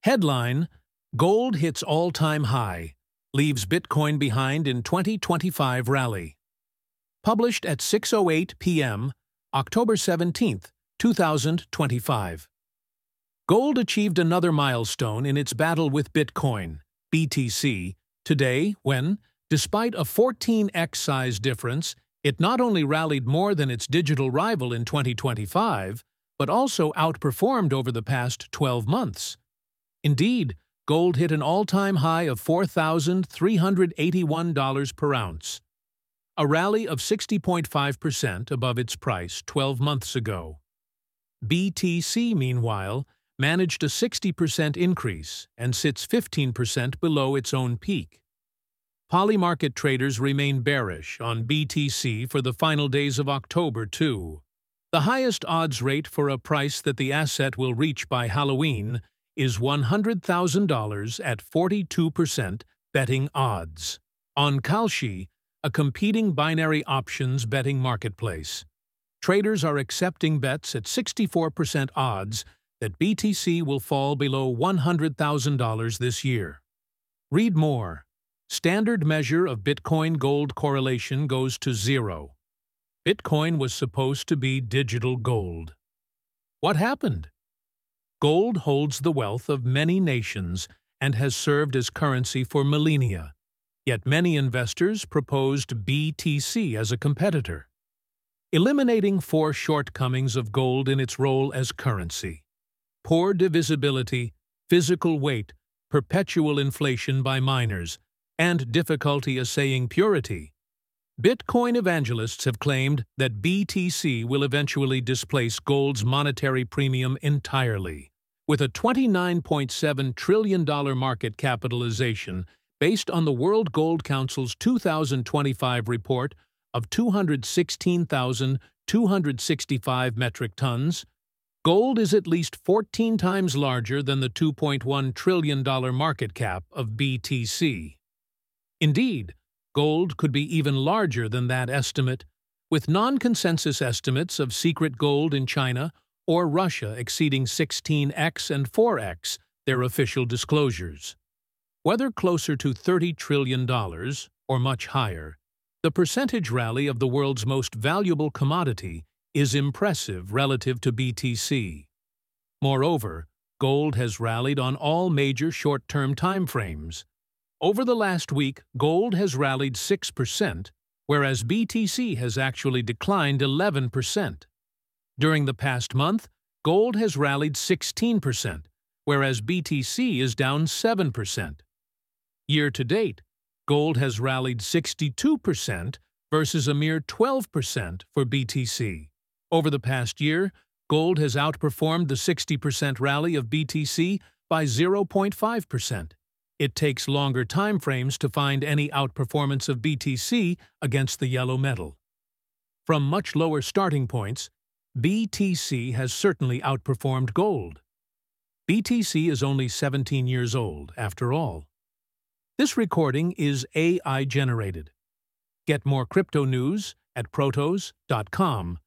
Headline: Gold hits all-time high, leaves Bitcoin behind in 2025 rally. Published at 6:08 p.m., October 17, 2025. Gold achieved another milestone in its battle with Bitcoin, BTC, today when, despite a 14x size difference, it not only rallied more than its digital rival in 2025, but also outperformed over the past 12 months. Indeed, gold hit an all-time high of $4,381 per ounce, a rally of 60.5% above its price 12 months ago. BTC, meanwhile, managed a 60% increase and sits 15% below its own peak. Polymarket traders remain bearish on BTC for the final days of October, too. The highest odds rate for a price that the asset will reach by Halloween is $100,000 at 42% betting odds. On Kalshi, a competing binary options betting marketplace, traders are accepting bets at 64% odds that BTC will fall below $100,000 this year. Read more. Standard measure of Bitcoin-gold correlation goes to 0. Bitcoin was supposed to be digital gold. What happened? Gold holds the wealth of many nations and has served as currency for millennia, yet many investors proposed BTC as a competitor, eliminating 4 shortcomings of gold in its role as currency: poor divisibility, physical weight, perpetual inflation by miners, and difficulty assaying purity. Bitcoin evangelists have claimed that BTC will eventually displace gold's monetary premium entirely. With a $29.7 trillion market capitalization based on the World Gold Council's 2025 report of 216,265 metric tons, gold is at least 14 times larger than the $2.1 trillion market cap of BTC. Indeed, gold could be even larger than that estimate, with non-consensus estimates of secret gold in China or Russia exceeding 16x and 4x their official disclosures. Whether closer to $30 trillion or much higher, the percentage rally of the world's most valuable commodity is impressive relative to BTC. Moreover, gold has rallied on all major short-term timeframes. Over the last week, gold has rallied 6%, whereas BTC has actually declined 11%. During the past month, gold has rallied 16%, whereas BTC is down 7%. Year to date, gold has rallied 62% versus a mere 12% for BTC. Over the past year, gold has outperformed the 60% rally of BTC by 0.5%. It takes longer time frames to find any outperformance of BTC against the yellow metal. From much lower starting points, BTC has certainly outperformed gold. BTC is only 17 years old, after all. This recording is AI-generated. Get more crypto news at protos.com.